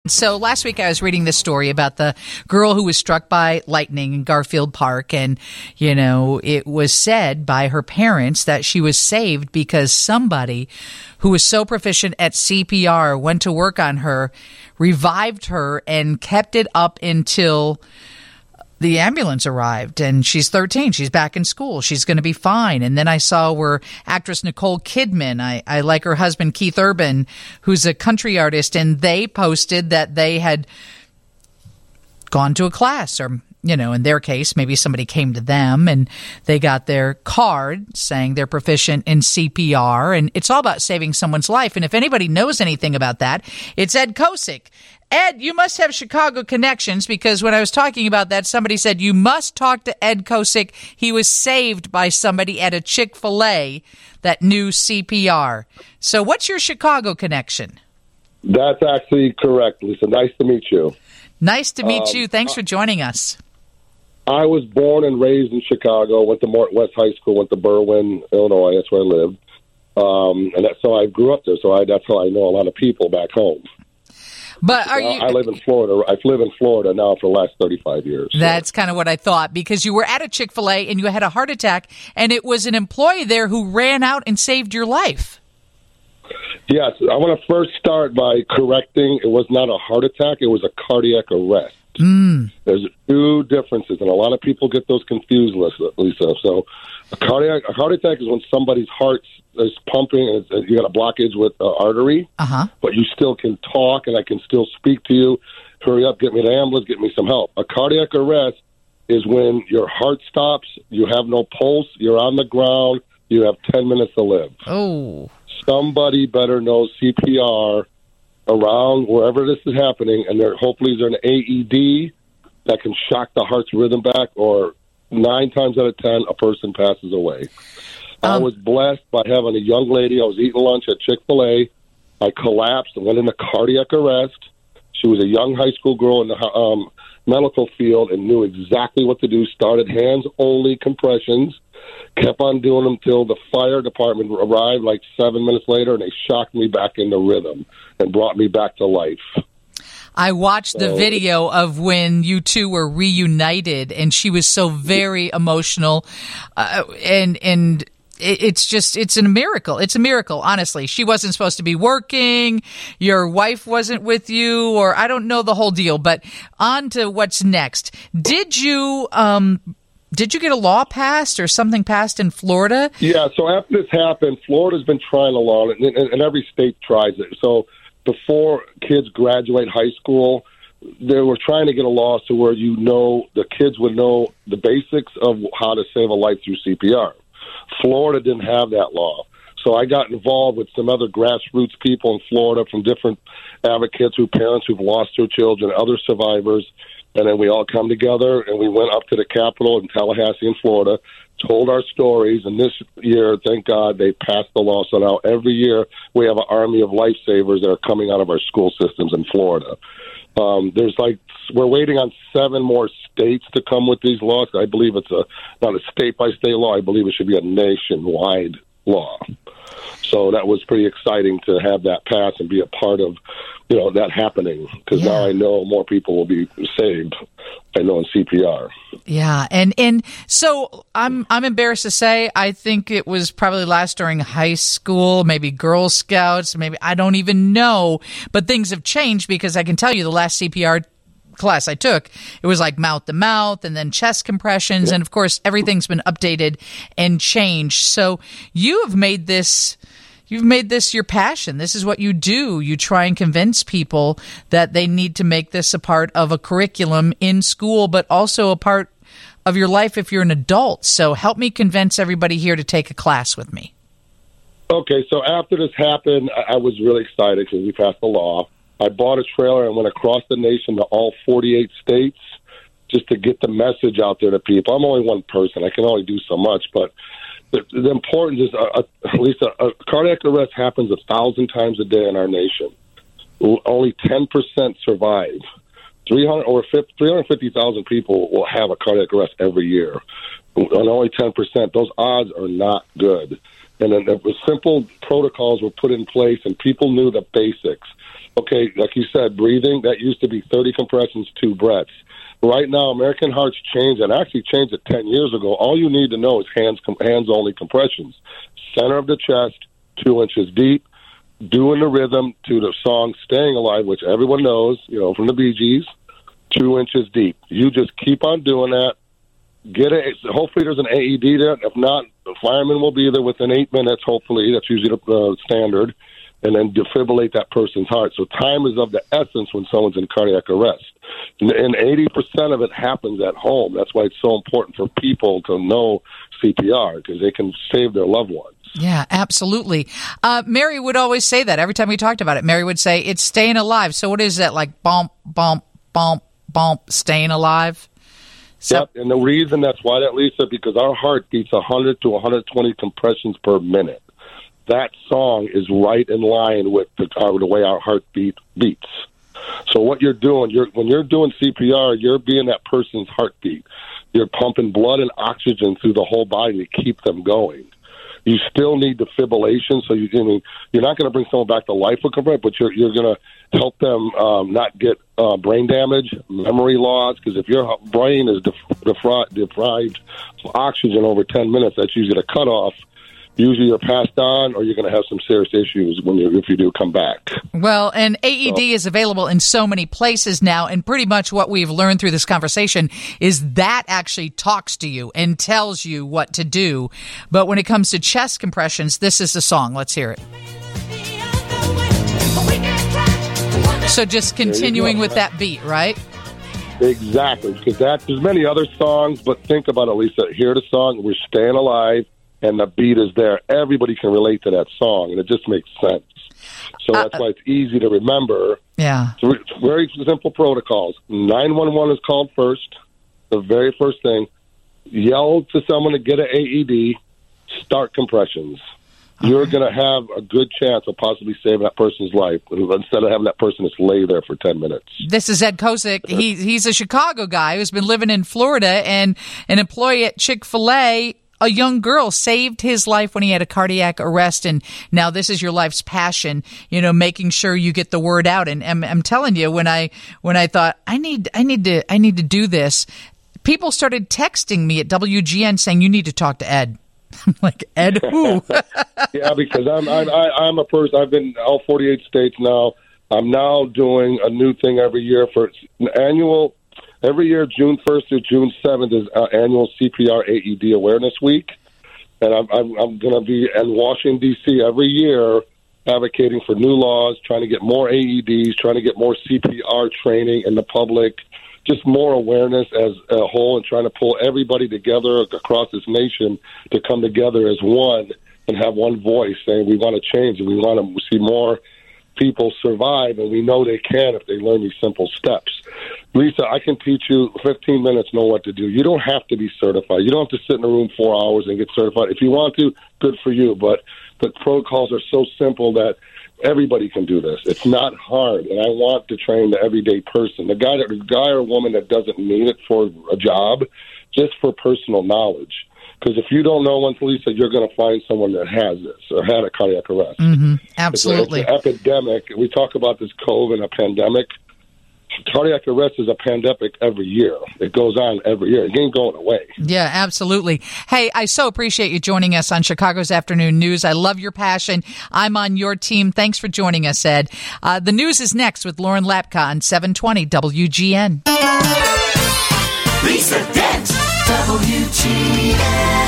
So last week I was reading this story about the girl who was struck by lightning in Garfield Park. And, you know, it was said by her parents that she was saved because somebody who was so proficient at CPR went to work on her, revived her, and kept it up until the ambulance arrived. And she's 13. She's back in school. She's going to be fine. And then I saw where actress Nicole Kidman, I like her husband Keith Urban, who's a country artist, and they posted that they had gone to a class, or, you know, in their case, maybe somebody came to them and they got their card saying they're proficient in CPR. And it's all about saving someone's life. And if anybody knows anything about that, it's Ed Kosick. Ed, you must have Chicago connections, because when I was talking about that, somebody said you must talk to Ed Kosick. He was saved by somebody at a Chick-fil-A that knew CPR. So what's your Chicago connection? That's actually correct, Lisa. Nice to meet you. Nice to meet you. Thanks for joining us. I was born and raised in Chicago, went to Morton West High School, went to Berwyn, Illinois. That's where I lived. So I grew up there, so that's how I know a lot of people back home. But are you? I live in Florida. I've lived in Florida now for the last 35 years. That's kind of what I thought, because you were at a Chick-fil-A and you had a heart attack, and it was an employee there who ran out and saved your life. Yes, I want to first start by correcting. It was not a heart attack. It was a cardiac arrest. There's two differences, and a lot of people get those confused, Lisa. So a heart attack is when somebody's heart is pumping and you got a blockage with the artery, but you still can talk and I can still speak to you. Hurry up, get me the ambulance, get me some help. A cardiac arrest is when your heart stops, you have no pulse, you're on the ground, you have 10 minutes to live. Oh. Somebody better knows CPR around wherever this is happening, and hopefully there's an AED that can shock the heart's rhythm back, or 9 times out of 10, a person passes away. I was blessed by having a young lady. I was eating lunch at Chick-fil-A. I collapsed and went into cardiac arrest. She was a young high school girl in the medical field and knew exactly what to do. Started hands-only compressions, kept on doing them until the fire department arrived like 7 minutes later, and they shocked me back into rhythm and brought me back to life. I watched the video of when you two were reunited, and she was so very emotional, and it's a miracle. It's a miracle, honestly. She wasn't supposed to be working. Your wife wasn't with you, or I don't know the whole deal, but on to what's next. Did you get a law passed or something passed in Florida? Yeah, so after this happened, Florida's been trying a law, and every state tries it. So before kids graduate high school, they were trying to get a law to where the kids would know the basics of how to save a life through CPR. Florida didn't have that law. So I got involved with some other grassroots people in Florida, from different advocates, parents who've lost their children, other survivors. And then we all come together, and we went up to the Capitol in Tallahassee in Florida, told our stories. And this year, thank God, they passed the law. So now every year we have an army of lifesavers that are coming out of our school systems in Florida. We're waiting on 7 more states to come with these laws. I believe it's not a state-by-state law. I believe it should be a nationwide law. So that was pretty exciting to have that pass and be a part of, that happening, because now I know more people will be saved. I know in CPR. Yeah, and so I'm embarrassed to say I think it was probably last during high school, maybe Girl Scouts, maybe I don't even know, but things have changed, because I can tell you the last CPR class I took, it was like mouth to mouth and then chest compressions, and of course everything's been updated and changed. So you've made this your passion. This is what you do. You try and convince people that they need to make this a part of a curriculum in school, but also a part of your life if you're an adult. So help me convince everybody here to take a class with me. Okay, so after this happened, I was really excited because we passed the law. I bought a trailer and went across the nation to all 48 states just to get the message out there to people. I'm only one person. I can only do so much, but the importance is, at least a cardiac arrest happens 1,000 times a day in our nation. Only 10% survive. 350,000 people will have a cardiac arrest every year. And only 10%. Those odds are not good. And then the simple protocols were put in place, and people knew the basics. Okay, like you said, breathing, that used to be 30 compressions, 2 breaths. Right now, American Heart's changed, and actually changed it 10 years ago. All you need to know is hands-only compressions. Center of the chest, 2 inches deep, doing the rhythm to the song Staying Alive, which everyone knows, from the Bee Gees, 2 inches deep. You just keep on doing that. Hopefully there's an AED there. If not, the fireman will be there within 8 minutes, hopefully. That's usually the standard. And then defibrillate that person's heart. So time is of the essence when someone's in cardiac arrest. And 80% of it happens at home. That's why it's so important for people to know CPR, because they can save their loved ones. Yeah, absolutely. Mary would always say that every time we talked about it. Mary would say, it's staying alive. So what is that, like bump, bump, bump, bump, staying alive? Yep, and the reason that's why that, Lisa, because our heart beats 100 to 120 compressions per minute. That song is right in line with the way our heartbeat beats. So what you're doing, when you're doing CPR, you're being that person's heartbeat. You're pumping blood and oxygen through the whole body to keep them going. You still need defibrillation, so you're not going to bring someone back to life with compression, but you're going to help them not get brain damage, memory loss, because if your brain is deprived of oxygen over 10 minutes, that's usually a cutoff. Usually you're passed on, or you're going to have some serious issues if you do come back. Well, and AED is available in so many places now, and pretty much what we've learned through this conversation is that actually talks to you and tells you what to do. But when it comes to chest compressions, this is the song. Let's hear it. So just continuing with that beat, right? Exactly, because there's many other songs, but think about it, Lisa. Hear the song, We're Staying Alive, and the beat is there. Everybody can relate to that song, and it just makes sense. So that's why it's easy to remember. Yeah. It's very simple protocols. 911 is called first, the very first thing. Yell to someone to get an AED, start compressions. You're going to have a good chance of possibly saving that person's life instead of having that person just lay there for 10 minutes. This is Ed Kozik. He's a Chicago guy who's been living in Florida, and an employee at Chick-fil-A, a young girl, saved his life when he had a cardiac arrest, and now this is your life's passion, making sure you get the word out. And I'm telling you, when I thought I need to do this, people started texting me at WGN saying, you need to talk to Ed. I'm like, Ed who? Yeah, because I'm a person. I've been in all 48 states now. I'm now doing a new thing every year for an annual. Every year, June 1st to June 7th is annual CPR AED Awareness Week. And I'm going to be in Washington, D.C. every year advocating for new laws, trying to get more AEDs, trying to get more CPR training in the public, just more awareness as a whole, and trying to pull everybody together across this nation to come together as one and have one voice saying we want to change and we want to see more people survive, and we know they can if they learn these simple steps. Lisa, I can teach you 15 minutes, know what to do. You don't have to be certified. You don't have to sit in a room 4 hours and get certified. If you want to, good for you, but the protocols are so simple that everybody can do this. It's not hard, and I want to train the everyday person, the guy or woman that doesn't need it for a job, just for personal knowledge. Because if you don't know one, Lisa, you're going to find someone that has this or had a cardiac arrest. Mm-hmm. Absolutely. It's an epidemic. We talk about this COVID, a pandemic. Cardiac arrest is a pandemic every year. It goes on every year. It ain't going away. Yeah, absolutely. Hey, I so appreciate you joining us on Chicago's Afternoon News. I love your passion. I'm on your team. Thanks for joining us, Ed. The news is next with Lauren Lapka on 720 WGN. Lisa Dent, WGN.